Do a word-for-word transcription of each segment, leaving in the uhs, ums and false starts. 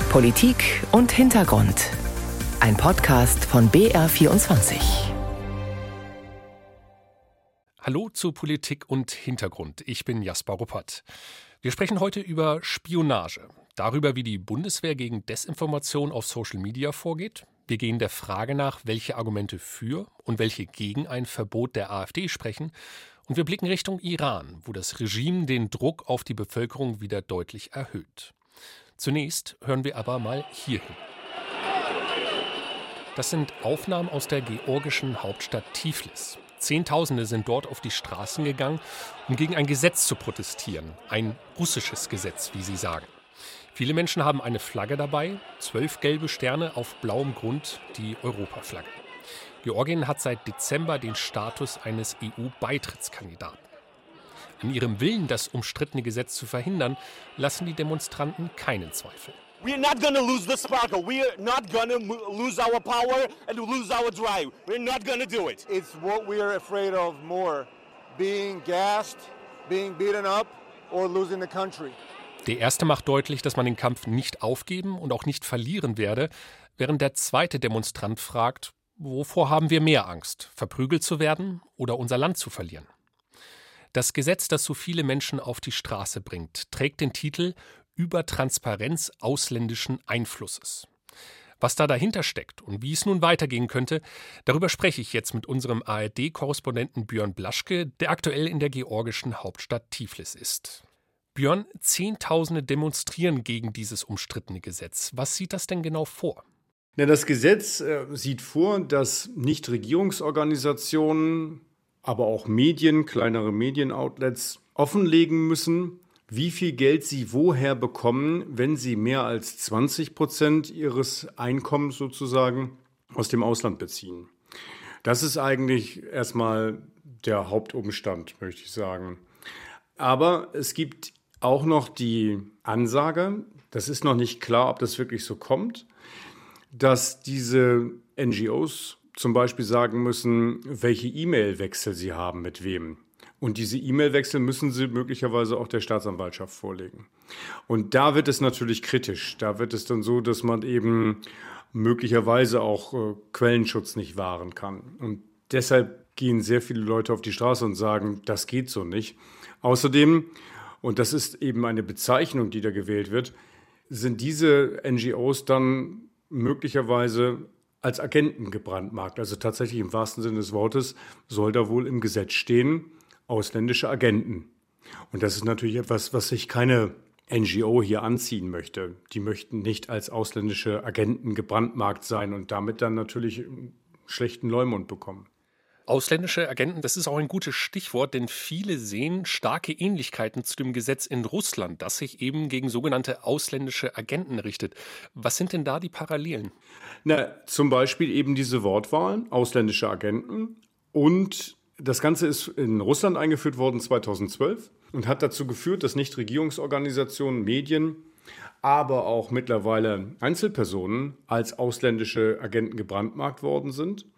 Politik und Hintergrund. Ein Podcast von B R vierundzwanzig. Hallo zu Politik und Hintergrund. Ich bin Jasper Ruppert. Wir sprechen heute über Spionage, darüber, wie die Bundeswehr gegen Desinformation auf Social Media vorgeht. Wir gehen der Frage nach, welche Argumente für und welche gegen ein Verbot der AfD sprechen. Und wir blicken Richtung Iran, wo das Regime den Druck auf die Bevölkerung wieder deutlich erhöht. Zunächst hören wir aber mal hierhin. Das sind Aufnahmen aus der georgischen Hauptstadt Tiflis. Zehntausende sind dort auf die Straßen gegangen, um gegen ein Gesetz zu protestieren. Ein russisches Gesetz, wie sie sagen. Viele Menschen haben eine Flagge dabei, zwölf gelbe Sterne auf blauem Grund, die Europaflagge. Georgien hat seit Dezember den Status eines E U-Beitrittskandidaten. An ihrem Willen, das umstrittene Gesetz zu verhindern, lassen die Demonstranten keinen Zweifel. We're not going to lose the sparkle. We're not going to lose our power and lose our drive. We're not going to do it. It's what we are afraid of more, being gassed, being beaten up or losing the country. Der erste macht deutlich, dass man den Kampf nicht aufgeben und auch nicht verlieren werde, während der zweite Demonstrant fragt, wovor haben wir mehr Angst, verprügelt zu werden oder unser Land zu verlieren? Das Gesetz, das so viele Menschen auf die Straße bringt, trägt den Titel Über Transparenz ausländischen Einflusses. Was da dahinter steckt und wie es nun weitergehen könnte, darüber spreche ich jetzt mit unserem A R D-Korrespondenten Björn Blaschke, der aktuell in der georgischen Hauptstadt Tiflis ist. Björn, Zehntausende demonstrieren gegen dieses umstrittene Gesetz. Was sieht das denn genau vor? Ja, das Gesetz äh, sieht vor, dass Nichtregierungsorganisationen, aber auch Medien, kleinere Medienoutlets offenlegen müssen, wie viel Geld sie woher bekommen, wenn sie mehr als zwanzig Prozent ihres Einkommens sozusagen aus dem Ausland beziehen. Das ist eigentlich erstmal der Hauptumstand, möchte ich sagen. Aber es gibt auch noch die Ansage, das ist noch nicht klar, ob das wirklich so kommt, dass diese N G Os zum Beispiel sagen müssen, welche E-Mail-Wechsel sie haben, mit wem. Und diese E-Mail-Wechsel müssen sie möglicherweise auch der Staatsanwaltschaft vorlegen. Und da wird es natürlich kritisch. Da wird es dann so, dass man eben möglicherweise auch äh, Quellenschutz nicht wahren kann. Und deshalb gehen sehr viele Leute auf die Straße und sagen, das geht so nicht. Außerdem, und das ist eben eine Bezeichnung, die da gewählt wird, sind diese N G Os dann möglicherweise als Agenten gebrandmarkt. Also tatsächlich im wahrsten Sinne des Wortes soll da wohl im Gesetz stehen, ausländische Agenten. Und das ist natürlich etwas, was sich keine N G O hier anziehen möchte. Die möchten nicht als ausländische Agenten gebrandmarkt sein und damit dann natürlich einen schlechten Leumund bekommen. Ausländische Agenten, das ist auch ein gutes Stichwort, denn viele sehen starke Ähnlichkeiten zu dem Gesetz in Russland, das sich eben gegen sogenannte ausländische Agenten richtet. Was sind denn da die Parallelen? Na, zum Beispiel eben diese Wortwahl, ausländische Agenten. Und das Ganze ist in Russland eingeführt worden zweitausendzwölf und hat dazu geführt, dass Nichtregierungsorganisationen, Medien, aber auch mittlerweile Einzelpersonen als ausländische Agenten gebrandmarkt worden sind.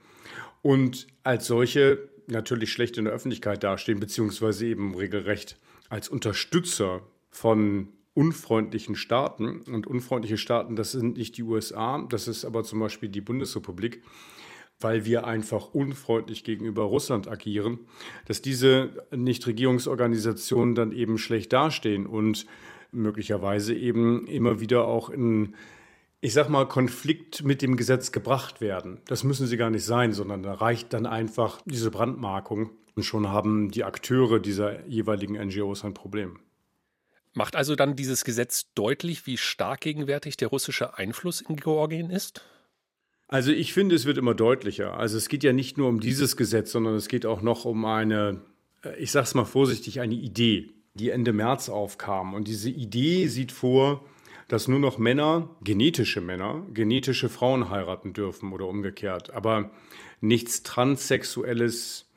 Und als solche natürlich schlecht in der Öffentlichkeit dastehen, beziehungsweise eben regelrecht als Unterstützer von unfreundlichen Staaten. Und unfreundliche Staaten, das sind nicht die U S A, das ist aber zum Beispiel die Bundesrepublik, weil wir einfach unfreundlich gegenüber Russland agieren, dass diese Nichtregierungsorganisationen dann eben schlecht dastehen und möglicherweise eben immer wieder auch in, ich sag mal, Konflikt mit dem Gesetz gebracht werden. Das müssen sie gar nicht sein, sondern da reicht dann einfach diese Brandmarkung und schon haben die Akteure dieser jeweiligen N G Os ein Problem. Macht also dann dieses Gesetz deutlich, wie stark gegenwärtig der russische Einfluss in Georgien ist? Also ich finde, es wird immer deutlicher. Also es geht ja nicht nur um dieses Gesetz, sondern es geht auch noch um eine, ich sag's mal vorsichtig, eine Idee, die Ende März aufkam. Und diese Idee sieht vor, dass nur noch Männer, genetische Männer, genetische Frauen heiraten dürfen oder umgekehrt. Aber nichts Transsexuelles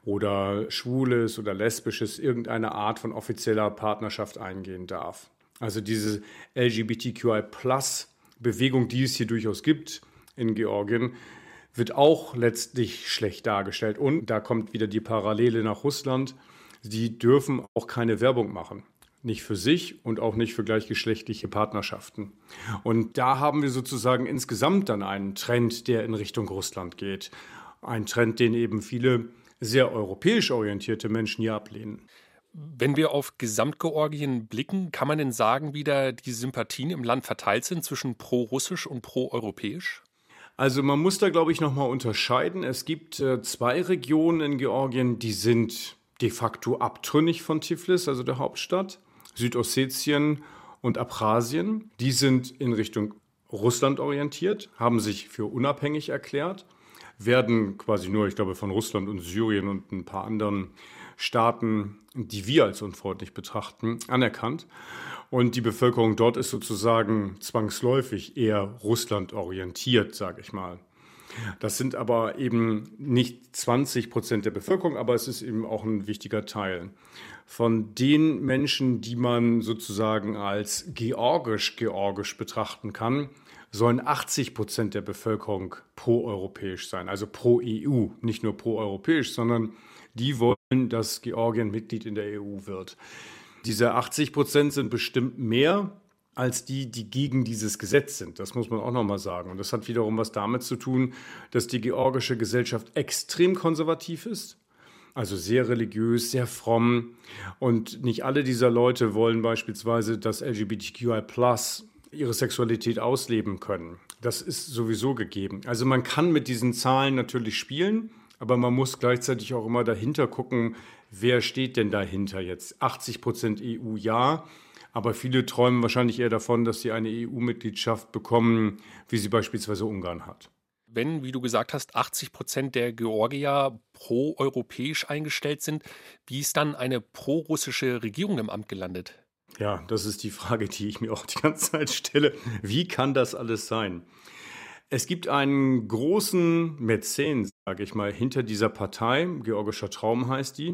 oder Schwules oder Lesbisches, irgendeine Art von offizieller Partnerschaft eingehen darf. Also diese L G B T Q I Plus Bewegung, die es hier durchaus gibt in Georgien, wird auch letztlich schlecht dargestellt. Und da kommt wieder die Parallele nach Russland. Die dürfen auch keine Werbung machen. nicht für sich und auch nicht für gleichgeschlechtliche Partnerschaften. Und da haben wir sozusagen insgesamt dann einen Trend, der in Richtung Russland geht. Ein Trend, den eben viele sehr europäisch orientierte Menschen hier ablehnen. Wenn wir auf Gesamtgeorgien blicken, kann man denn sagen, wie da die Sympathien im Land verteilt sind zwischen pro-russisch und pro-europäisch? Also man muss da, glaube ich, nochmal unterscheiden. Es gibt äh, zwei Regionen in Georgien, die sind de facto abtrünnig von Tiflis, also der Hauptstadt. Südossetien und Abchasien. Die sind in Richtung Russland orientiert, haben sich für unabhängig erklärt, werden quasi nur, ich glaube, von Russland und Syrien und ein paar anderen Staaten, die wir als unfreundlich betrachten, anerkannt. Und die Bevölkerung dort ist sozusagen zwangsläufig eher Russland orientiert, sage ich mal. Das sind aber eben nicht zwanzig Prozent der Bevölkerung, aber es ist eben auch ein wichtiger Teil. Von den Menschen, die man sozusagen als georgisch-georgisch betrachten kann, sollen achtzig Prozent der Bevölkerung proeuropäisch sein, also pro-E U, nicht nur proeuropäisch, sondern die wollen, dass Georgien Mitglied in der E U wird. Diese achtzig Prozent sind bestimmt mehr als die, die gegen dieses Gesetz sind. Das muss man auch nochmal sagen. Und das hat wiederum was damit zu tun, dass die georgische Gesellschaft extrem konservativ ist, also sehr religiös, sehr fromm. Und nicht alle dieser Leute wollen beispielsweise, dass L G B T Q I plus ihre Sexualität ausleben können. Das ist sowieso gegeben. Also man kann mit diesen Zahlen natürlich spielen, aber man muss gleichzeitig auch immer dahinter gucken, wer steht denn dahinter jetzt? achtzig Prozent E U ja, aber viele träumen wahrscheinlich eher davon, dass sie eine E U-Mitgliedschaft bekommen, wie sie beispielsweise Ungarn hat. Wenn, wie du gesagt hast, achtzig Prozent der Georgier pro-europäisch eingestellt sind, wie ist dann eine pro-russische Regierung im Amt gelandet? Ja, das ist die Frage, die ich mir auch die ganze Zeit stelle. Wie kann das alles sein? Es gibt einen großen Mäzen, sage ich mal, hinter dieser Partei, Georgischer Traum heißt die.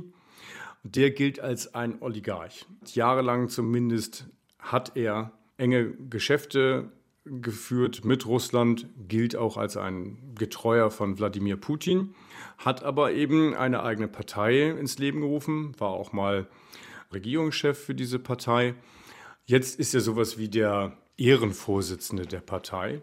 Der gilt als ein Oligarch. Jahrelang zumindest hat er enge Geschäfte geführt mit Russland, gilt auch als ein Getreuer von Wladimir Putin, hat aber eben eine eigene Partei ins Leben gerufen, war auch mal Regierungschef für diese Partei. Jetzt ist er sowas wie der Ehrenvorsitzende der Partei.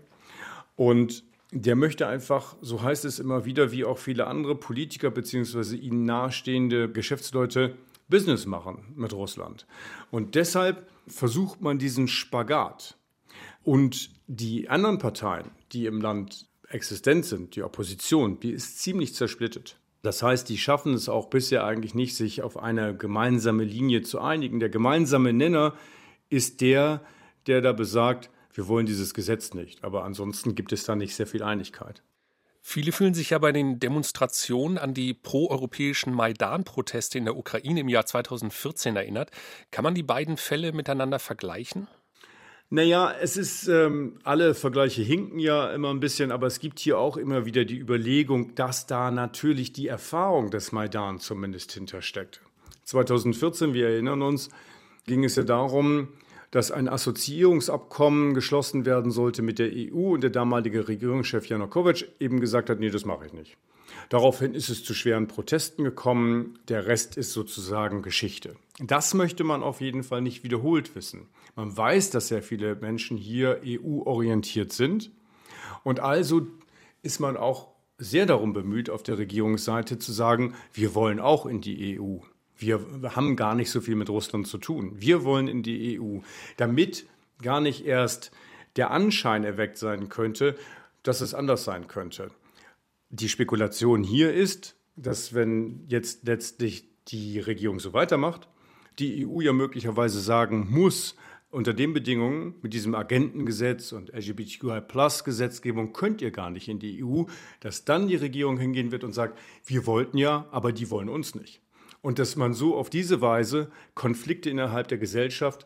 Und der möchte einfach, so heißt es immer wieder, wie auch viele andere Politiker bzw. ihnen nahestehende Geschäftsleute, Business machen mit Russland. Und deshalb versucht man diesen Spagat. Und die anderen Parteien, die im Land existent sind, die Opposition, die ist ziemlich zersplittet. Das heißt, die schaffen es auch bisher eigentlich nicht, sich auf eine gemeinsame Linie zu einigen. Der gemeinsame Nenner ist der, der da besagt, wir wollen dieses Gesetz nicht. Aber ansonsten gibt es da nicht sehr viel Einigkeit. Viele fühlen sich ja bei den Demonstrationen an die proeuropäischen Maidan-Proteste in der Ukraine im Jahr zweitausendvierzehn erinnert. Kann man die beiden Fälle miteinander vergleichen? Naja, es ist, ähm, alle Vergleiche hinken ja immer ein bisschen, aber es gibt hier auch immer wieder die Überlegung, dass da natürlich die Erfahrung des Maidan zumindest hintersteckt. zweitausendvierzehn, wir erinnern uns, ging es ja darum, dass ein Assoziierungsabkommen geschlossen werden sollte mit der E U und der damalige Regierungschef Janukowitsch eben gesagt hat, nee, das mache ich nicht. Daraufhin ist es zu schweren Protesten gekommen, der Rest ist sozusagen Geschichte. Das möchte man auf jeden Fall nicht wiederholt wissen. Man weiß, dass sehr viele Menschen hier E U-orientiert sind und also ist man auch sehr darum bemüht, auf der Regierungsseite zu sagen, wir wollen auch in die E U. Wir haben gar nicht so viel mit Russland zu tun. Wir wollen in die E U, damit gar nicht erst der Anschein erweckt sein könnte, dass es anders sein könnte. Die Spekulation hier ist, dass wenn jetzt letztlich die Regierung so weitermacht, die E U ja möglicherweise sagen muss, unter den Bedingungen mit diesem Agentengesetz und L G B T Q I plus Gesetzgebung könnt ihr gar nicht in die E U, dass dann die Regierung hingehen wird und sagt, wir wollten ja, aber die wollen uns nicht. Und dass man so auf diese Weise Konflikte innerhalb der Gesellschaft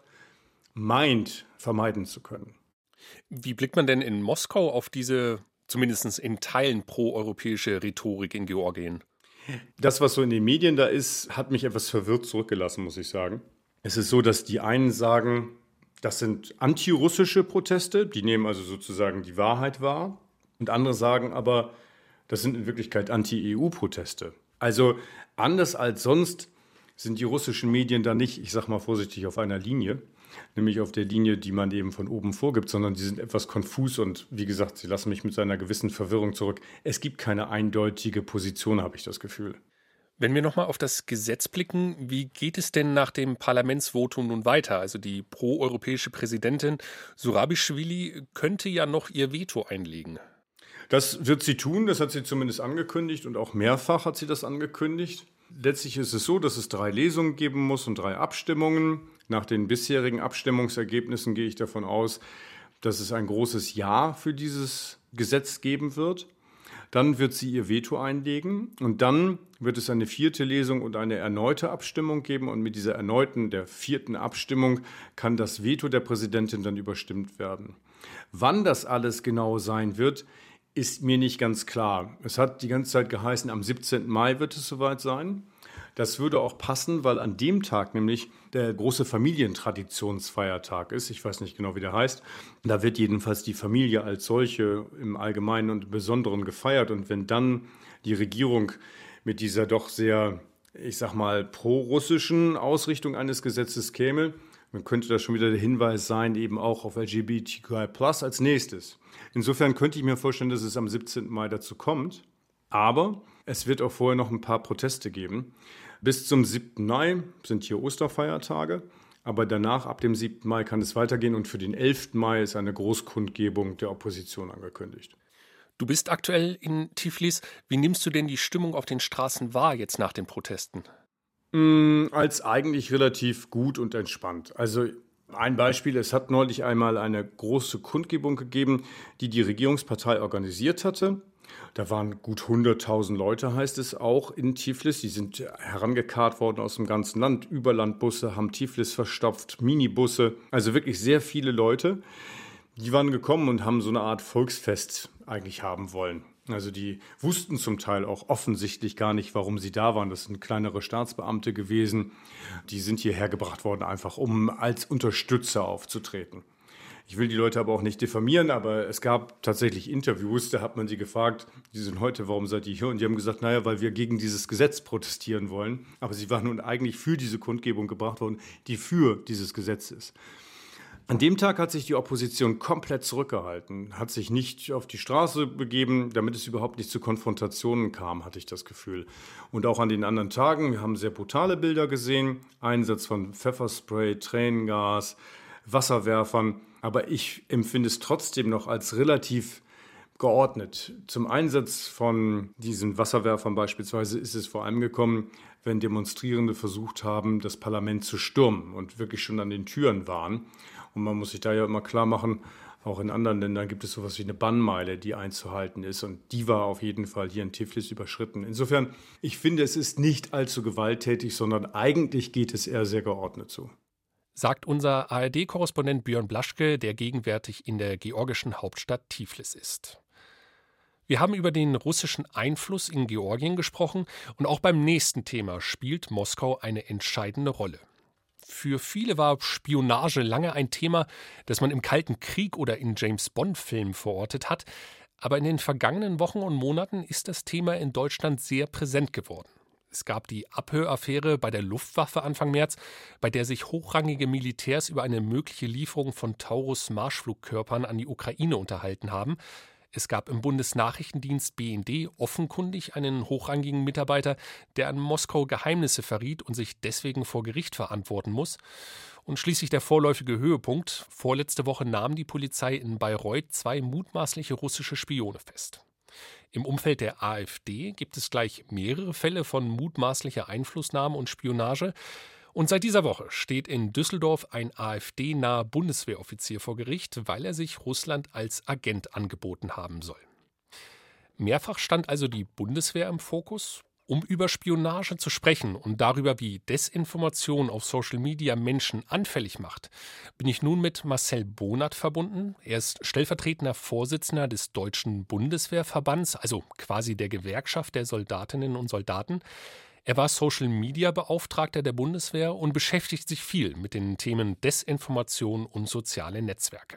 meint, vermeiden zu können. Wie blickt man denn in Moskau auf diese, zumindest in Teilen, proeuropäische Rhetorik in Georgien? Das, was so in den Medien da ist, hat mich etwas verwirrt zurückgelassen, muss ich sagen. Es ist so, dass die einen sagen, das sind antirussische Proteste, die nehmen also sozusagen die Wahrheit wahr. Und andere sagen aber, das sind in Wirklichkeit Anti-E U-Proteste. Also anders als sonst sind die russischen Medien da nicht, ich sage mal vorsichtig, auf einer Linie, nämlich auf der Linie, die man eben von oben vorgibt, sondern die sind etwas konfus und wie gesagt, sie lassen mich mit einer gewissen Verwirrung zurück. Es gibt keine eindeutige Position, habe ich das Gefühl. Wenn wir nochmal auf das Gesetz blicken, wie geht es denn nach dem Parlamentsvotum nun weiter? Also die proeuropäische Präsidentin Zurabischwili könnte ja noch ihr Veto einlegen. Das wird sie tun, das hat sie zumindest angekündigt und auch mehrfach hat sie das angekündigt. Letztlich ist es so, dass es drei Lesungen geben muss und drei Abstimmungen. Nach den bisherigen Abstimmungsergebnissen gehe ich davon aus, dass es ein großes Ja für dieses Gesetz geben wird. Dann wird sie ihr Veto einlegen und dann wird es eine vierte Lesung und eine erneute Abstimmung geben. Und mit dieser erneuten, der vierten Abstimmung kann das Veto der Präsidentin dann überstimmt werden. Wann das alles genau sein wird, ist mir nicht ganz klar. Es hat die ganze Zeit geheißen, am siebzehnten Mai wird es soweit sein. Das würde auch passen, weil an dem Tag nämlich der große Familientraditionsfeiertag ist. Ich weiß nicht genau, wie der heißt. Da wird jedenfalls die Familie als solche im Allgemeinen und im Besonderen gefeiert. Und wenn dann die Regierung mit dieser doch sehr, ich sag mal, pro-russischen Ausrichtung eines Gesetzes käme, dann könnte das schon wieder der Hinweis sein, eben auch auf L G B T Q I plus als nächstes. Insofern könnte ich mir vorstellen, dass es am siebzehnten Mai dazu kommt. Aber es wird auch vorher noch ein paar Proteste geben. Bis zum siebten Mai sind hier Osterfeiertage. Aber danach, ab dem siebten Mai, kann es weitergehen. Und für den elften Mai ist eine Großkundgebung der Opposition angekündigt. Du bist aktuell in Tiflis. Wie nimmst du denn die Stimmung auf den Straßen wahr jetzt nach den Protesten? Mm, als eigentlich relativ gut und entspannt. Also ein Beispiel, es hat neulich einmal eine große Kundgebung gegeben, die die Regierungspartei organisiert hatte. Da waren gut hunderttausend Leute, heißt es auch, in Tiflis. Die sind herangekarrt worden aus dem ganzen Land. Überlandbusse haben Tiflis verstopft, Minibusse, also wirklich sehr viele Leute. Die waren gekommen und haben so eine Art Volksfest eigentlich haben wollen. Also die wussten zum Teil auch offensichtlich gar nicht, warum sie da waren. Das sind kleinere Staatsbeamte gewesen. Die sind hierher gebracht worden, einfach um als Unterstützer aufzutreten. Ich will die Leute aber auch nicht diffamieren, aber es gab tatsächlich Interviews, da hat man sie gefragt, die sind heute, warum seid ihr hier? Und die haben gesagt, naja, weil wir gegen dieses Gesetz protestieren wollen. Aber sie waren nun eigentlich für diese Kundgebung gebracht worden, die für dieses Gesetz ist. An dem Tag hat sich die Opposition komplett zurückgehalten, hat sich nicht auf die Straße begeben, damit es überhaupt nicht zu Konfrontationen kam, hatte ich das Gefühl. Und auch an den anderen Tagen, wir haben sehr brutale Bilder gesehen, Einsatz von Pfefferspray, Tränengas, Wasserwerfern. Aber ich empfinde es trotzdem noch als relativ geordnet. Zum Einsatz von diesen Wasserwerfern beispielsweise ist es vor allem gekommen, wenn Demonstrierende versucht haben, das Parlament zu stürmen und wirklich schon an den Türen waren. Und man muss sich da ja immer klar machen, auch in anderen Ländern gibt es sowas wie eine Bannmeile, die einzuhalten ist. Und die war auf jeden Fall hier in Tiflis überschritten. Insofern, ich finde, es ist nicht allzu gewalttätig, sondern eigentlich geht es eher sehr geordnet zu. Sagt unser A R D-Korrespondent Björn Blaschke, der gegenwärtig in der georgischen Hauptstadt Tiflis ist. Wir haben über den russischen Einfluss in Georgien gesprochen und auch beim nächsten Thema spielt Moskau eine entscheidende Rolle. Für viele war Spionage lange ein Thema, das man im Kalten Krieg oder in James-Bond-Filmen verortet hat. Aber in den vergangenen Wochen und Monaten ist das Thema in Deutschland sehr präsent geworden. Es gab die Abhöraffäre bei der Luftwaffe Anfang März, bei der sich hochrangige Militärs über eine mögliche Lieferung von Taurus-Marschflugkörpern an die Ukraine unterhalten haben. Es gab im Bundesnachrichtendienst B N D offenkundig einen hochrangigen Mitarbeiter, der an Moskau Geheimnisse verriet und sich deswegen vor Gericht verantworten muss. Und schließlich der vorläufige Höhepunkt. Vorletzte Woche nahm die Polizei in Bayreuth zwei mutmaßliche russische Spione fest. Im Umfeld der AfD gibt es gleich mehrere Fälle von mutmaßlicher Einflussnahme und Spionage. Und seit dieser Woche steht in Düsseldorf ein AfD-naher Bundeswehroffizier vor Gericht, weil er sich Russland als Agent angeboten haben soll. Mehrfach stand also die Bundeswehr im Fokus. Um über Spionage zu sprechen und darüber, wie Desinformation auf Social Media Menschen anfällig macht, bin ich nun mit Marcel Bonert verbunden. Er ist stellvertretender Vorsitzender des Deutschen Bundeswehrverbands, also quasi der Gewerkschaft der Soldatinnen und Soldaten. Er war Social-Media-Beauftragter der Bundeswehr und beschäftigt sich viel mit den Themen Desinformation und soziale Netzwerke.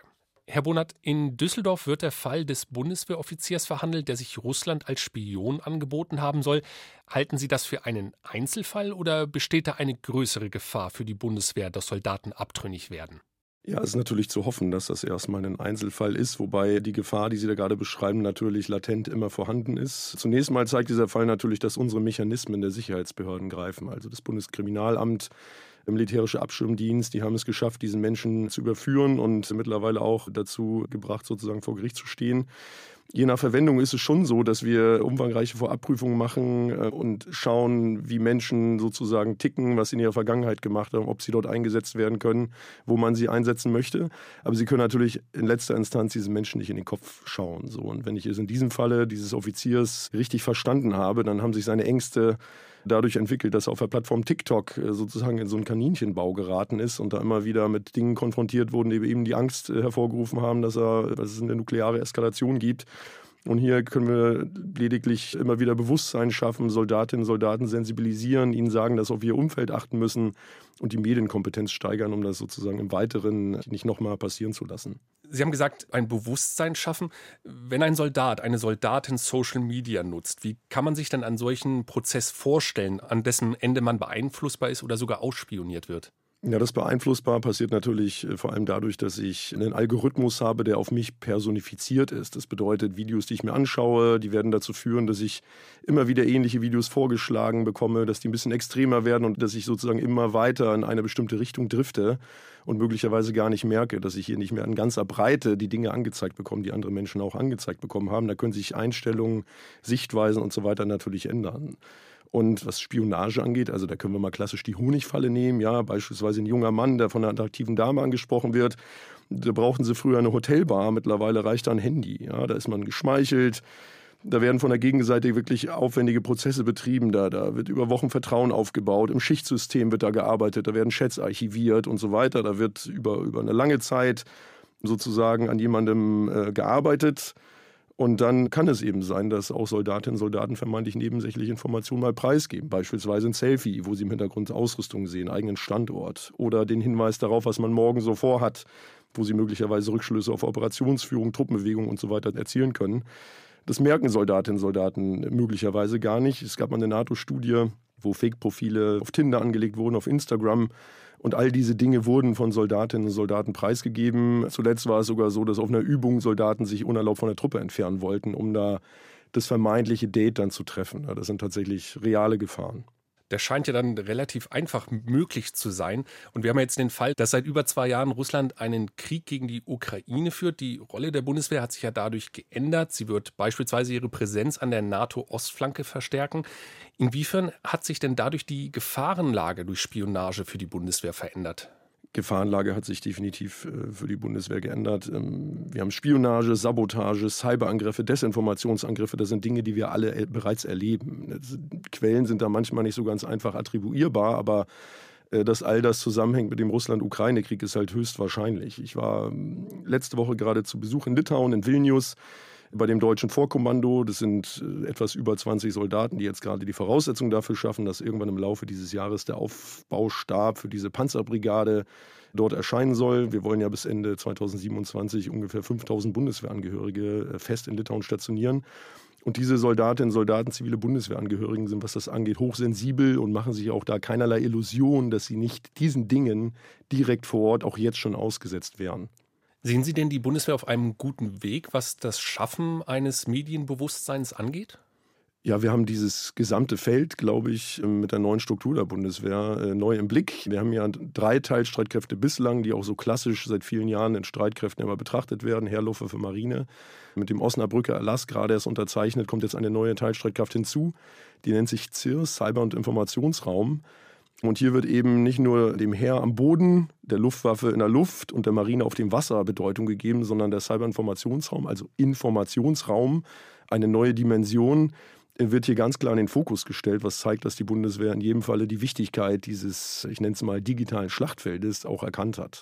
Herr Bonert, in Düsseldorf wird der Fall des Bundeswehroffiziers verhandelt, der sich Russland als Spion angeboten haben soll. Halten Sie das für einen Einzelfall oder besteht da eine größere Gefahr für die Bundeswehr, dass Soldaten abtrünnig werden? Ja, es ist natürlich zu hoffen, dass das erstmal ein Einzelfall ist, wobei die Gefahr, die Sie da gerade beschreiben, natürlich latent immer vorhanden ist. Zunächst mal zeigt dieser Fall natürlich, dass unsere Mechanismen der Sicherheitsbehörden greifen, also das Bundeskriminalamt, der militärische Abschirmdienst, die haben es geschafft, diesen Menschen zu überführen und mittlerweile auch dazu gebracht, sozusagen vor Gericht zu stehen. Je nach Verwendung ist es schon so, dass wir umfangreiche Vorabprüfungen machen und schauen, wie Menschen sozusagen ticken, was sie in ihrer Vergangenheit gemacht haben, ob sie dort eingesetzt werden können, wo man sie einsetzen möchte. Aber sie können natürlich in letzter Instanz diesen Menschen nicht in den Kopf schauen. So. Und wenn ich es in diesem Falle dieses Offiziers richtig verstanden habe, dann haben sich seine Ängste dadurch entwickelt, dass er auf der Plattform TikTok sozusagen in so einen Kaninchenbau geraten ist und da immer wieder mit Dingen konfrontiert wurden, die eben die Angst hervorgerufen haben, dass, er, dass es eine nukleare Eskalation gibt. Und hier können wir lediglich immer wieder Bewusstsein schaffen, Soldatinnen und Soldaten sensibilisieren, ihnen sagen, dass sie auf ihr Umfeld achten müssen und die Medienkompetenz steigern, um das sozusagen im Weiteren nicht nochmal passieren zu lassen. Sie haben gesagt, ein Bewusstsein schaffen. Wenn ein Soldat, eine Soldatin Social Media nutzt, wie kann man sich dann einen solchen Prozess vorstellen, an dessen Ende man beeinflussbar ist oder sogar ausspioniert wird? Ja, das beeinflussbar passiert natürlich vor allem dadurch, dass ich einen Algorithmus habe, der auf mich personifiziert ist. Das bedeutet, Videos, die ich mir anschaue, die werden dazu führen, dass ich immer wieder ähnliche Videos vorgeschlagen bekomme, dass die ein bisschen extremer werden und dass ich sozusagen immer weiter in eine bestimmte Richtung drifte und möglicherweise gar nicht merke, dass ich hier nicht mehr in ganzer Breite die Dinge angezeigt bekomme, die andere Menschen auch angezeigt bekommen haben. Da können sich Einstellungen, Sichtweisen und so weiter natürlich ändern. Und was Spionage angeht, also da können wir mal klassisch die Honigfalle nehmen, ja, beispielsweise ein junger Mann, der von einer attraktiven Dame angesprochen wird, da brauchten sie früher eine Hotelbar, mittlerweile reicht da ein Handy, ja, da ist man geschmeichelt, da werden von der Gegenseite wirklich aufwendige Prozesse betrieben, da, da wird über Wochen Vertrauen aufgebaut, im Schichtsystem wird da gearbeitet, da werden Chats archiviert und so weiter, da wird über, über eine lange Zeit sozusagen an jemandem äh, gearbeitet. Und dann kann es eben sein, dass auch Soldatinnen und Soldaten vermeintlich nebensächliche Informationen mal preisgeben. Beispielsweise ein Selfie, wo sie im Hintergrund Ausrüstung sehen, eigenen Standort. Oder den Hinweis darauf, was man morgen so vorhat, wo sie möglicherweise Rückschlüsse auf Operationsführung, Truppenbewegung und so weiter erzielen können. Das merken Soldatinnen und Soldaten möglicherweise gar nicht. Es gab mal eine NATO-Studie, wo Fake-Profile auf Tinder angelegt wurden, auf Instagram. Und all diese Dinge wurden von Soldatinnen und Soldaten preisgegeben. Zuletzt war es sogar so, dass auf einer Übung Soldaten sich unerlaubt von der Truppe entfernen wollten, um da das vermeintliche Date dann zu treffen. Das sind tatsächlich reale Gefahren. Der scheint ja dann relativ einfach möglich zu sein. Und wir haben ja jetzt den Fall, dass seit über zwei Jahren Russland einen Krieg gegen die Ukraine führt. Die Rolle der Bundeswehr hat sich ja dadurch geändert. Sie wird beispielsweise ihre Präsenz an der NATO-Ostflanke verstärken. Inwiefern hat sich denn dadurch die Gefahrenlage durch Spionage für die Bundeswehr verändert? Gefahrenlage hat sich definitiv für die Bundeswehr geändert. Wir haben Spionage, Sabotage, Cyberangriffe, Desinformationsangriffe. Das sind Dinge, die wir alle bereits erleben. Quellen sind da manchmal nicht so ganz einfach attribuierbar, aber dass all das zusammenhängt mit dem Russland-Ukraine-Krieg ist halt höchstwahrscheinlich. Ich war letzte Woche gerade zu Besuch in Litauen, in Vilnius, bei dem deutschen Vorkommando. Das sind etwas über zwanzig Soldaten, die jetzt gerade die Voraussetzungen dafür schaffen, dass irgendwann im Laufe dieses Jahres der Aufbaustab für diese Panzerbrigade dort erscheinen soll. Wir wollen ja bis Ende zweitausendsiebenundzwanzig ungefähr fünftausend Bundeswehrangehörige fest in Litauen stationieren. Und diese Soldatinnen und Soldaten, zivile Bundeswehrangehörigen, sind, was das angeht, hochsensibel und machen sich auch da keinerlei Illusion, dass sie nicht diesen Dingen direkt vor Ort auch jetzt schon ausgesetzt wären. Sehen Sie denn die Bundeswehr auf einem guten Weg, was das Schaffen eines Medienbewusstseins angeht? Ja, wir haben dieses gesamte Feld, glaube ich, mit der neuen Struktur der Bundeswehr neu im Blick. Wir haben ja drei Teilstreitkräfte bislang, die auch so klassisch seit vielen Jahren in Streitkräften immer betrachtet werden. Heer, Luftwaffe, Marine. Mit dem Osnabrücker Erlass, gerade erst unterzeichnet, kommt jetzt eine neue Teilstreitkraft hinzu. Die nennt sich C I R, Cyber- und Informationsraum. Und hier wird eben nicht nur dem Heer am Boden, der Luftwaffe in der Luft und der Marine auf dem Wasser Bedeutung gegeben, sondern der Cyber-Informationsraum, also Informationsraum, eine neue Dimension, wird hier ganz klar in den Fokus gestellt, was zeigt, dass die Bundeswehr in jedem Falle die Wichtigkeit dieses, ich nenne es mal, digitalen Schlachtfeldes auch erkannt hat.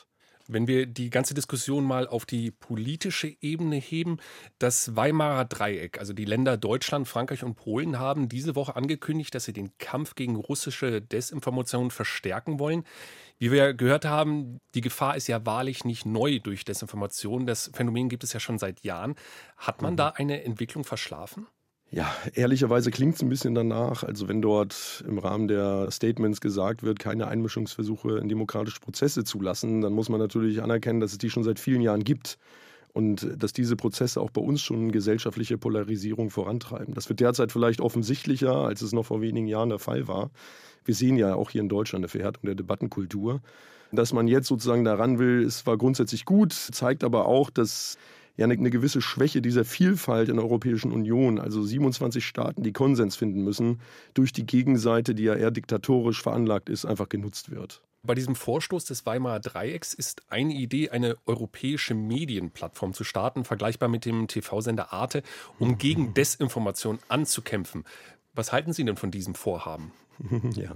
Wenn wir die ganze Diskussion mal auf die politische Ebene heben, das Weimarer Dreieck, also die Länder Deutschland, Frankreich und Polen, haben diese Woche angekündigt, dass sie den Kampf gegen russische Desinformation verstärken wollen. Wie wir gehört haben, die Gefahr ist ja wahrlich nicht neu durch Desinformation. Das Phänomen gibt es ja schon seit Jahren. Hat man mhm. da eine Entwicklung verschlafen? Ja, ehrlicherweise klingt es ein bisschen danach. Also wenn dort im Rahmen der Statements gesagt wird, keine Einmischungsversuche in demokratische Prozesse zulassen, dann muss man natürlich anerkennen, dass es die schon seit vielen Jahren gibt und dass diese Prozesse auch bei uns schon gesellschaftliche Polarisierung vorantreiben. Das wird derzeit vielleicht offensichtlicher, als es noch vor wenigen Jahren der Fall war. Wir sehen ja auch hier in Deutschland eine Verhärtung der Debattenkultur. Dass man jetzt sozusagen daran will, ist zwar grundsätzlich gut, zeigt aber auch, dass ja eine, eine gewisse Schwäche dieser Vielfalt in der Europäischen Union, also siebenundzwanzig Staaten, die Konsens finden müssen, durch die Gegenseite, die ja eher diktatorisch veranlagt ist, einfach genutzt wird. Bei diesem Vorstoß des Weimarer Dreiecks ist eine Idee, eine europäische Medienplattform zu starten, vergleichbar mit dem T V-Sender Arte, um gegen Desinformation anzukämpfen. Was halten Sie denn von diesem Vorhaben? Ja.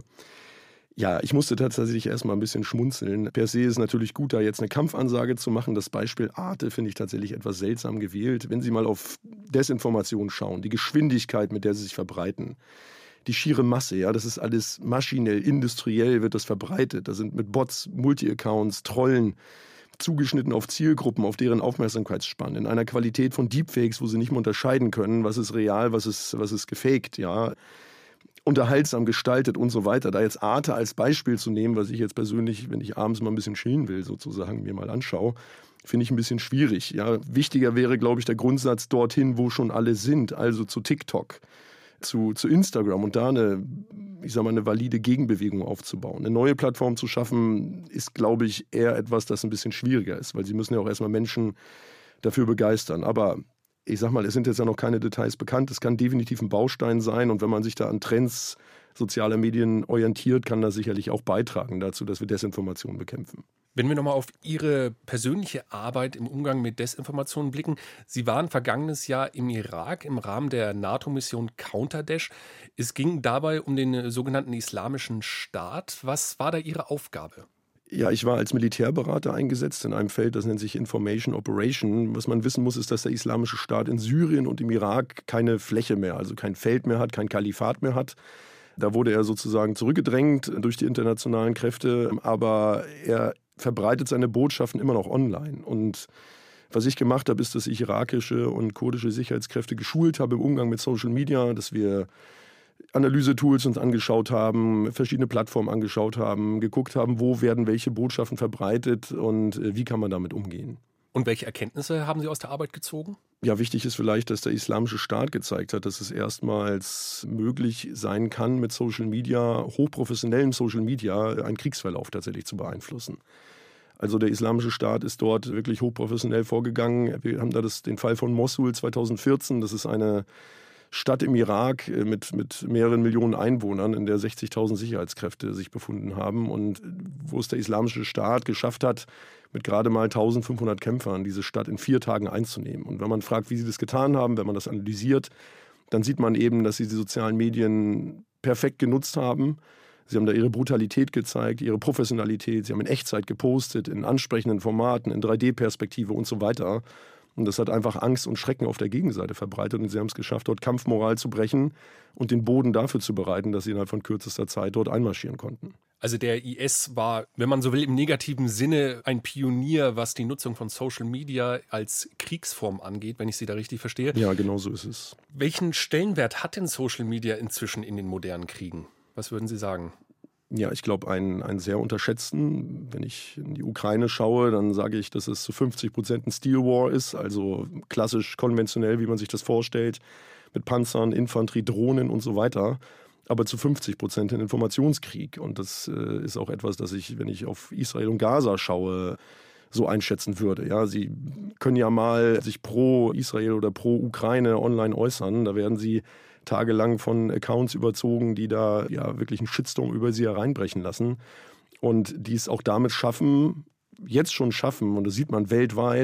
Ja, ich musste tatsächlich erstmal ein bisschen schmunzeln. Per se ist natürlich gut, da jetzt eine Kampfansage zu machen. Das Beispiel Arte finde ich tatsächlich etwas seltsam gewählt. Wenn Sie mal auf Desinformation schauen, die Geschwindigkeit, mit der sie sich verbreiten, die schiere Masse, ja, das ist alles maschinell, industriell wird das verbreitet. Da sind mit Bots, Multi-Accounts, Trollen zugeschnitten auf Zielgruppen, auf deren Aufmerksamkeitsspanne, in einer Qualität von Deepfakes, wo sie nicht mehr unterscheiden können, was ist real, was ist, was ist gefaked, ja. Unterhaltsam gestaltet und so weiter. Da jetzt Arte als Beispiel zu nehmen, was ich jetzt persönlich, wenn ich abends mal ein bisschen chillen will, sozusagen mir mal anschaue, finde ich ein bisschen schwierig. Ja, wichtiger wäre, glaube ich, der Grundsatz dorthin, wo schon alle sind, also zu TikTok, zu, zu Instagram und da eine, ich sag mal, eine valide Gegenbewegung aufzubauen. Eine neue Plattform zu schaffen, ist, glaube ich, eher etwas, das ein bisschen schwieriger ist, weil sie müssen ja auch erstmal Menschen dafür begeistern. Aber ich sag mal, es sind jetzt ja noch keine Details bekannt. Es kann definitiv ein Baustein sein. Und wenn man sich da an Trends sozialer Medien orientiert, kann das sicherlich auch beitragen dazu, dass wir Desinformation bekämpfen. Wenn wir nochmal auf Ihre persönliche Arbeit im Umgang mit Desinformation blicken. Sie waren vergangenes Jahr im Irak im Rahmen der NATO-Mission Counterdash. Es ging dabei um den sogenannten Islamischen Staat. Was war da Ihre Aufgabe? Ja, ich war als Militärberater eingesetzt in einem Feld, das nennt sich Information Operation. Was man wissen muss, ist, dass der Islamische Staat in Syrien und im Irak keine Fläche mehr, also kein Feld mehr hat, kein Kalifat mehr hat. Da wurde er sozusagen zurückgedrängt durch die internationalen Kräfte, aber er verbreitet seine Botschaften immer noch online. Und was ich gemacht habe, ist, dass ich irakische und kurdische Sicherheitskräfte geschult habe im Umgang mit Social Media, dass wir Analysetools uns angeschaut haben, verschiedene Plattformen angeschaut haben, geguckt haben, wo werden welche Botschaften verbreitet und wie kann man damit umgehen. Und welche Erkenntnisse haben Sie aus der Arbeit gezogen? Ja, wichtig ist vielleicht, dass der Islamische Staat gezeigt hat, dass es erstmals möglich sein kann, mit Social Media, hochprofessionellem Social Media, einen Kriegsverlauf tatsächlich zu beeinflussen. Also der Islamische Staat ist dort wirklich hochprofessionell vorgegangen. Wir haben da das, den Fall von Mosul zweitausendvierzehn, das ist eine Stadt im Irak mit, mit mehreren Millionen Einwohnern, in der sechzigtausend Sicherheitskräfte sich befunden haben und wo es der Islamische Staat geschafft hat, mit gerade mal eintausendfünfhundert Kämpfern diese Stadt in vier Tagen einzunehmen. Und wenn man fragt, wie sie das getan haben, wenn man das analysiert, dann sieht man eben, dass sie die sozialen Medien perfekt genutzt haben. Sie haben da ihre Brutalität gezeigt, ihre Professionalität. Sie haben in Echtzeit gepostet, in ansprechenden Formaten, in drei D Perspektive und so weiter. Und das hat einfach Angst und Schrecken auf der Gegenseite verbreitet. Und sie haben es geschafft, dort Kampfmoral zu brechen und den Boden dafür zu bereiten, dass sie innerhalb von kürzester Zeit dort einmarschieren konnten. Also der I S war, wenn man so will, im negativen Sinne ein Pionier, was die Nutzung von Social Media als Kriegsform angeht, wenn ich Sie da richtig verstehe. Ja, genau so ist es. Welchen Stellenwert hat denn Social Media inzwischen in den modernen Kriegen? Was würden Sie sagen? Ja, ich glaube, einen, einen sehr unterschätzten. Wenn ich in die Ukraine schaue, dann sage ich, dass es zu fünfzig Prozent ein Steel War ist, also klassisch konventionell, wie man sich das vorstellt, mit Panzern, Infanterie, Drohnen und so weiter. Aber zu fünfzig Prozent ein Informationskrieg. Und das äh, ist auch etwas, das ich, wenn ich auf Israel und Gaza schaue, so einschätzen würde. Ja, Sie können ja mal sich pro Israel oder pro Ukraine online äußern. Da werden Sie tagelang von Accounts überzogen, die da ja wirklich einen Shitstorm über sie hereinbrechen lassen. Und die es auch damit schaffen, jetzt schon schaffen, und das sieht man weltweit,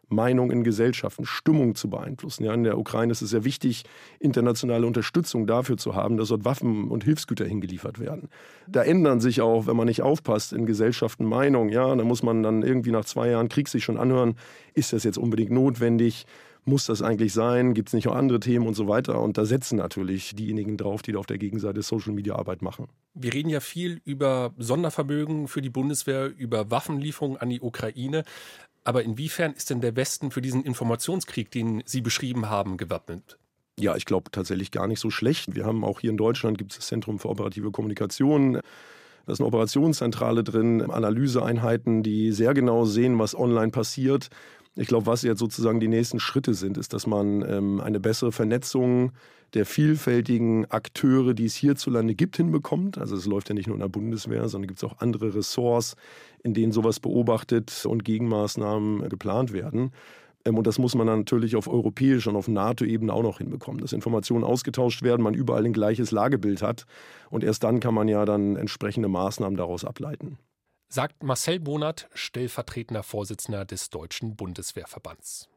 Meinung in Gesellschaften, Stimmung zu beeinflussen. Ja, in der Ukraine ist es sehr wichtig, internationale Unterstützung dafür zu haben, dass dort Waffen und Hilfsgüter hingeliefert werden. Da ändern sich auch, wenn man nicht aufpasst, in Gesellschaften Meinungen. Ja, da muss man dann irgendwie nach zwei Jahren Krieg sich schon anhören, ist das jetzt unbedingt notwendig? Muss das eigentlich sein? Gibt es nicht auch andere Themen und so weiter? Und da setzen natürlich diejenigen drauf, die da auf der Gegenseite Social-Media-Arbeit machen. Wir reden ja viel über Sondervermögen für die Bundeswehr, über Waffenlieferungen an die Ukraine. Aber inwiefern ist denn der Westen für diesen Informationskrieg, den Sie beschrieben haben, gewappnet? Ja, ich glaube tatsächlich gar nicht so schlecht. Wir haben auch hier in Deutschland gibt es das Zentrum für operative Kommunikation. Da ist eine Operationszentrale drin, Analyseeinheiten, die sehr genau sehen, was online passiert. Ich glaube, was jetzt sozusagen die nächsten Schritte sind, ist, dass man ähm, eine bessere Vernetzung der vielfältigen Akteure, die es hierzulande gibt, hinbekommt. Also es läuft ja nicht nur in der Bundeswehr, sondern gibt es auch andere Ressorts, in denen sowas beobachtet und Gegenmaßnahmen geplant werden. Ähm, und das muss man dann natürlich auf europäischer und auf NATO-Ebene auch noch hinbekommen, dass Informationen ausgetauscht werden, man überall ein gleiches Lagebild hat. Und erst dann kann man ja dann entsprechende Maßnahmen daraus ableiten. Sagt Marcel Bonert, stellvertretender Vorsitzender des Deutschen Bundeswehrverbands.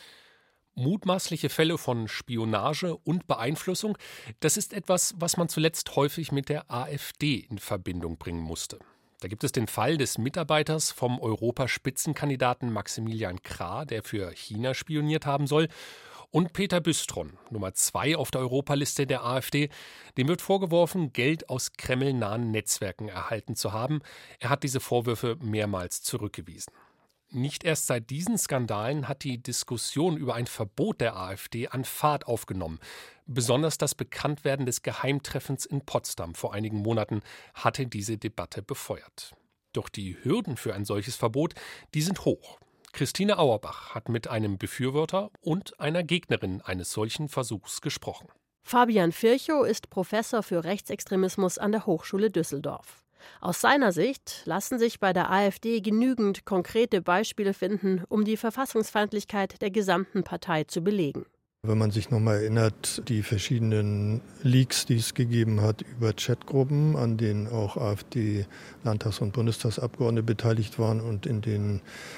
Mutmaßliche Fälle von Spionage und Beeinflussung, das ist etwas, was man zuletzt häufig mit der AfD in Verbindung bringen musste. Da gibt es den Fall des Mitarbeiters vom Europaspitzenkandidaten Maximilian Krah, der für China spioniert haben soll, und Peter Büstron, Nummer zwei auf der Europaliste der AfD. Dem wird vorgeworfen, Geld aus kremlnahen Netzwerken erhalten zu haben. Er hat diese Vorwürfe mehrmals zurückgewiesen. Nicht erst seit diesen Skandalen hat die Diskussion über ein Verbot der AfD an Fahrt aufgenommen. Besonders das Bekanntwerden des Geheimtreffens in Potsdam vor einigen Monaten hatte diese Debatte befeuert. Doch die Hürden für ein solches Verbot, die sind hoch. Christine Auerbach hat mit einem Befürworter und einer Gegnerin eines solchen Versuchs gesprochen. Fabian Virchow ist Professor für Rechtsextremismus an der Hochschule Düsseldorf. Aus seiner Sicht lassen sich bei der AfD genügend konkrete Beispiele finden, um die Verfassungsfeindlichkeit der gesamten Partei zu belegen. Wenn man sich nochmal erinnert, die verschiedenen Leaks, die es gegeben hat über Chatgruppen, an denen auch AfD-Landtags- und Bundestagsabgeordnete beteiligt waren und in denen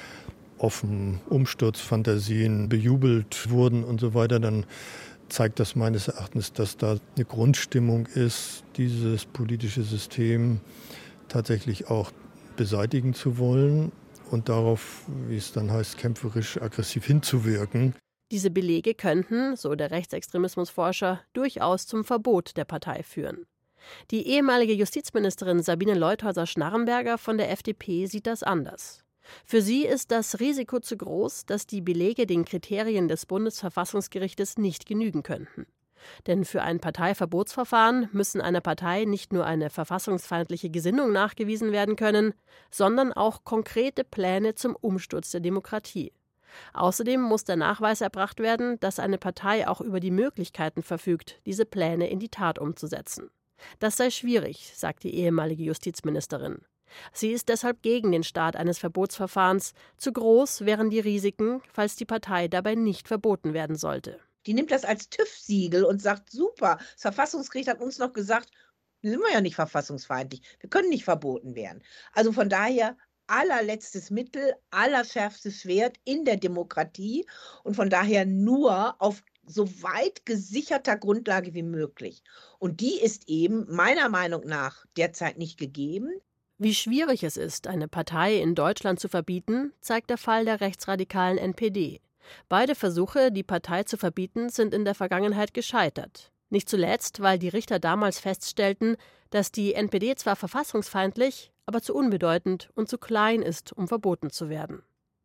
offen Umsturzfantasien bejubelt wurden und so weiter, dann zeigt das meines Erachtens, dass da eine Grundstimmung ist, dieses politische System tatsächlich auch beseitigen zu wollen und darauf, wie es dann heißt, kämpferisch aggressiv hinzuwirken. Diese Belege könnten, so der Rechtsextremismusforscher, durchaus zum Verbot der Partei führen. Die ehemalige Justizministerin Sabine Leutheusser-Schnarrenberger von der F D P sieht das anders. Für sie ist das Risiko zu groß, dass die Belege den Kriterien des Bundesverfassungsgerichtes nicht genügen könnten. Denn für ein Parteiverbotsverfahren müssen einer Partei nicht nur eine verfassungsfeindliche Gesinnung nachgewiesen werden können, sondern auch konkrete Pläne zum Umsturz der Demokratie. Außerdem muss der Nachweis erbracht werden, dass eine Partei auch über die Möglichkeiten verfügt, diese Pläne in die Tat umzusetzen. Das sei schwierig, sagt die ehemalige Justizministerin. Sie ist deshalb gegen den Start eines Verbotsverfahrens. Zu groß wären die Risiken, falls die Partei dabei nicht verboten werden sollte. Die nimmt das als TÜV-Siegel und sagt, super, das Verfassungsgericht hat uns noch gesagt, sind wir ja nicht verfassungsfeindlich, wir können nicht verboten werden. Also von daher allerletztes Mittel, allerschärfstes Schwert in der Demokratie und von daher nur auf so weit gesicherter Grundlage wie möglich. Und die ist eben meiner Meinung nach derzeit nicht gegeben. Wie schwierig es ist, eine Partei in Deutschland zu verbieten, zeigt der Fall der rechtsradikalen N P D. Beide Versuche, die Partei zu verbieten, sind in der Vergangenheit gescheitert. Nicht zuletzt, weil die Richter damals feststellten, dass die N P D zwar verfassungsfeindlich, aber zu unbedeutend und zu klein ist, um verboten zu werden.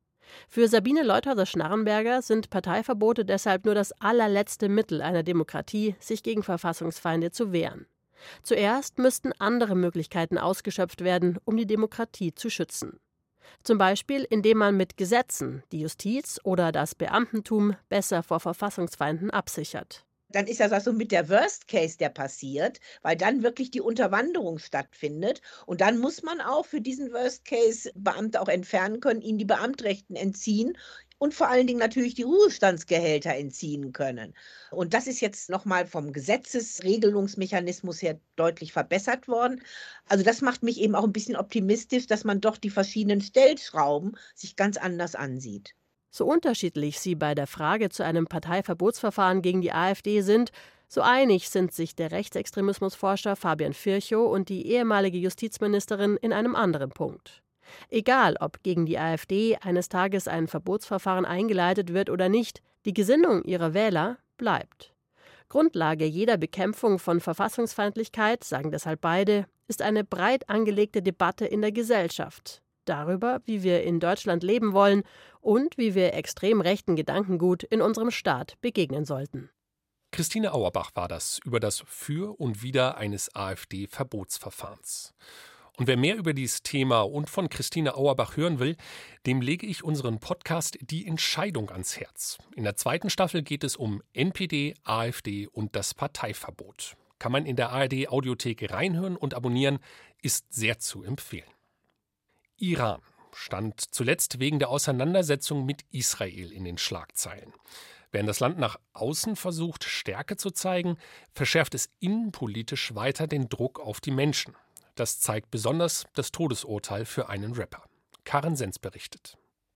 Für Sabine Leutheusser-Schnarrenberger sind Parteiverbote deshalb nur das allerletzte Mittel einer Demokratie, sich gegen Verfassungsfeinde zu wehren. Zuerst müssten andere Möglichkeiten ausgeschöpft werden, um die Demokratie zu schützen. Zum Beispiel, indem man mit Gesetzen die Justiz oder das Beamtentum besser vor Verfassungsfeinden absichert. Dann ist das also mit der Worst Case, der passiert, weil dann wirklich die Unterwanderung stattfindet. Und dann muss man auch für diesen Worst Case Beamte auch entfernen können, ihnen die Beamtrechten entziehen und vor allen Dingen natürlich die Ruhestandsgehälter entziehen können. Und das ist jetzt nochmal vom Gesetzesregelungsmechanismus her deutlich verbessert worden. Also das macht mich eben auch ein bisschen optimistisch, dass man doch die verschiedenen Stellschrauben sich ganz anders ansieht. So unterschiedlich sie bei der Frage zu einem Parteiverbotsverfahren gegen die AfD sind, so einig sind sich der Rechtsextremismusforscher Fabian Virchow und die ehemalige Justizministerin in einem anderen Punkt. Egal, ob gegen die AfD eines Tages ein Verbotsverfahren eingeleitet wird oder nicht, die Gesinnung ihrer Wähler bleibt. Grundlage jeder Bekämpfung von Verfassungsfeindlichkeit, sagen deshalb beide, ist eine breit angelegte Debatte in der Gesellschaft darüber, wie wir in Deutschland leben wollen und wie wir extrem rechten Gedankengut in unserem Staat begegnen sollten. Christine Auerbach war das über das Für und Wider eines AfD-Verbotsverfahrens. Und wer mehr über dieses Thema und von Christine Auerbach hören will, dem lege ich unseren Podcast Die Entscheidung ans Herz. In der zweiten Staffel geht es um N P D, AfD und das Parteiverbot. Kann man in der A R D-Audiothek reinhören und abonnieren, ist sehr zu empfehlen. Iran stand zuletzt wegen der Auseinandersetzung mit Israel in den Schlagzeilen. Während das Land nach außen versucht, Stärke zu zeigen, verschärft es innenpolitisch weiter den Druck auf die Menschen. Das zeigt besonders das Todesurteil für einen Rapper. Karen Sens berichtet.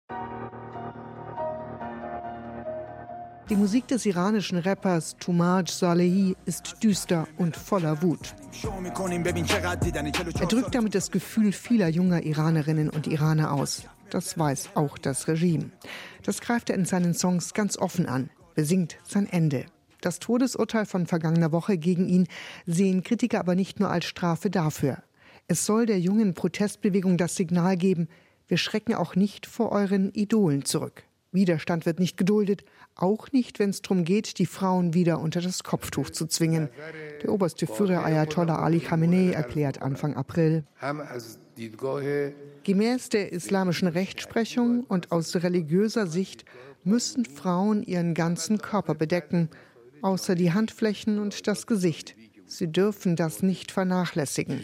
Die Musik des iranischen Rappers Toomaj Salehi ist düster und voller Wut. Er drückt damit das Gefühl vieler junger Iranerinnen und Iraner aus. Das weiß auch das Regime. Das greift er in seinen Songs ganz offen an, besingt sein Ende. Das Todesurteil von vergangener Woche gegen ihn sehen Kritiker aber nicht nur als Strafe dafür. Es soll der jungen Protestbewegung das Signal geben, wir schrecken auch nicht vor euren Idolen zurück. Widerstand wird nicht geduldet, auch nicht, wenn es darum geht, die Frauen wieder unter das Kopftuch zu zwingen. Der oberste Führer Ayatollah Ali Khamenei erklärt Anfang April: Gemäß der islamischen Rechtsprechung und aus religiöser Sicht müssen Frauen ihren ganzen Körper bedecken, außer die Handflächen und das Gesicht. Sie dürfen das nicht vernachlässigen.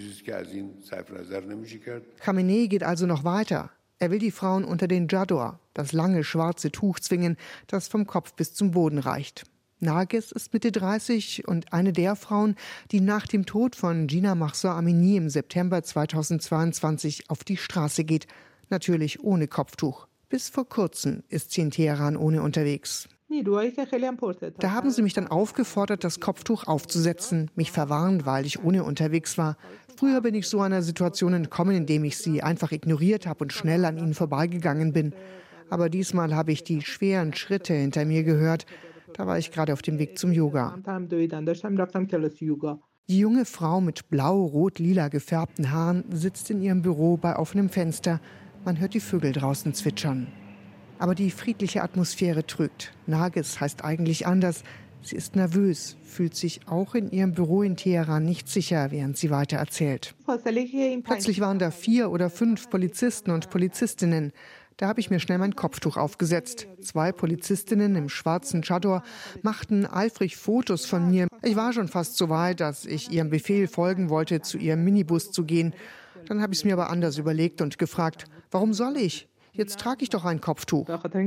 Khamenei geht also noch weiter. Er will die Frauen unter den Chador, das lange schwarze Tuch, zwingen, das vom Kopf bis zum Boden reicht. Nargis ist Mitte dreißig und eine der Frauen, die nach dem Tod von Jina Mahsa Amini im September zweitausendzweiundzwanzig auf die Straße geht. Natürlich ohne Kopftuch. Bis vor kurzem ist sie in Teheran ohne unterwegs. Da haben sie mich dann aufgefordert, das Kopftuch aufzusetzen, mich verwarnt, weil ich ohne unterwegs war. Früher bin ich so einer Situation entkommen, indem ich sie einfach ignoriert habe und schnell an ihnen vorbeigegangen bin. Aber diesmal habe ich die schweren Schritte hinter mir gehört. Da war ich gerade auf dem Weg zum Yoga. Die junge Frau mit blau, rot, lila gefärbten Haaren sitzt in ihrem Büro bei offenem Fenster. Man hört die Vögel draußen zwitschern. Aber die friedliche Atmosphäre trügt. Nargis heißt eigentlich anders. Sie ist nervös, fühlt sich auch in ihrem Büro in Teheran nicht sicher, während sie weiter erzählt. Plötzlich waren da vier oder fünf Polizisten und Polizistinnen. Da habe ich mir schnell mein Kopftuch aufgesetzt. Zwei Polizistinnen im schwarzen Chador machten eifrig Fotos von mir. Ich war schon fast so weit, dass ich ihrem Befehl folgen wollte, zu ihrem Minibus zu gehen. Dann habe ich es mir aber anders überlegt und gefragt, warum soll ich? Jetzt trage ich doch ein Kopftuch.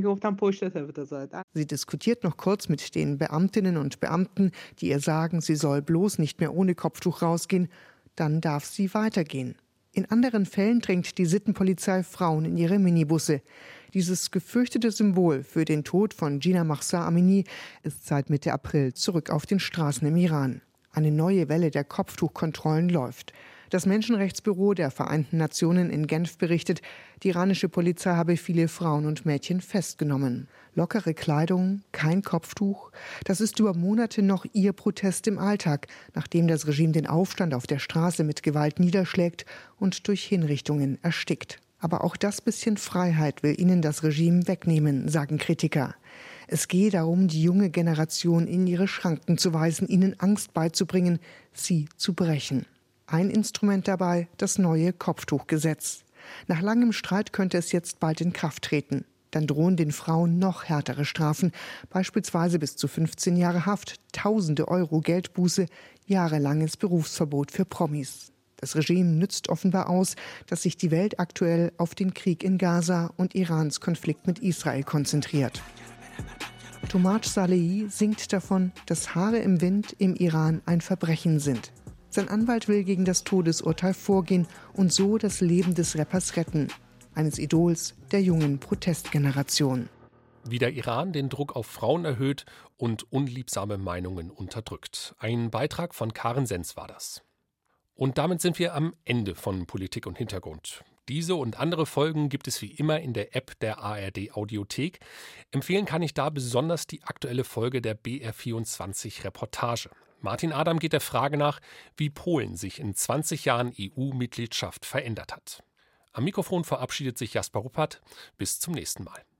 Sie diskutiert noch kurz mit den Beamtinnen und Beamten, die ihr sagen, sie soll bloß nicht mehr ohne Kopftuch rausgehen. Dann darf sie weitergehen. In anderen Fällen drängt die Sittenpolizei Frauen in ihre Minibusse. Dieses gefürchtete Symbol für den Tod von Jina Mahsa Amini ist seit Mitte April zurück auf den Straßen im Iran. Eine neue Welle der Kopftuchkontrollen läuft. Das Menschenrechtsbüro der Vereinten Nationen in Genf berichtet, die iranische Polizei habe viele Frauen und Mädchen festgenommen. Lockere Kleidung, kein Kopftuch, das ist über Monate noch ihr Protest im Alltag, nachdem das Regime den Aufstand auf der Straße mit Gewalt niederschlägt und durch Hinrichtungen erstickt. Aber auch das bisschen Freiheit will ihnen das Regime wegnehmen, sagen Kritiker. Es gehe darum, die junge Generation in ihre Schranken zu weisen, ihnen Angst beizubringen, sie zu brechen. Ein Instrument dabei, das neue Kopftuchgesetz. Nach langem Streit könnte es jetzt bald in Kraft treten. Dann drohen den Frauen noch härtere Strafen, beispielsweise bis zu fünfzehn Jahre Haft, tausende Euro Geldbuße, jahrelanges Berufsverbot für Promis. Das Regime nützt offenbar aus, dass sich die Welt aktuell auf den Krieg in Gaza und Irans Konflikt mit Israel konzentriert. Toomaj Salehi singt davon, dass Haare im Wind im Iran ein Verbrechen sind. Sein Anwalt will gegen das Todesurteil vorgehen und so das Leben des Rappers retten, eines Idols der jungen Protestgeneration. Wie der Iran den Druck auf Frauen erhöht und unliebsame Meinungen unterdrückt. Ein Beitrag von Karen Sens war das. Und damit sind wir am Ende von Politik und Hintergrund. Diese und andere Folgen gibt es wie immer in der App der A R D Audiothek. Empfehlen kann ich da besonders die aktuelle Folge der B R vierundzwanzig Reportage. Martin Adam geht der Frage nach, wie Polen sich in zwanzig Jahren E U-Mitgliedschaft verändert hat. Am Mikrofon verabschiedet sich Jasper Ruppert. Bis zum nächsten Mal.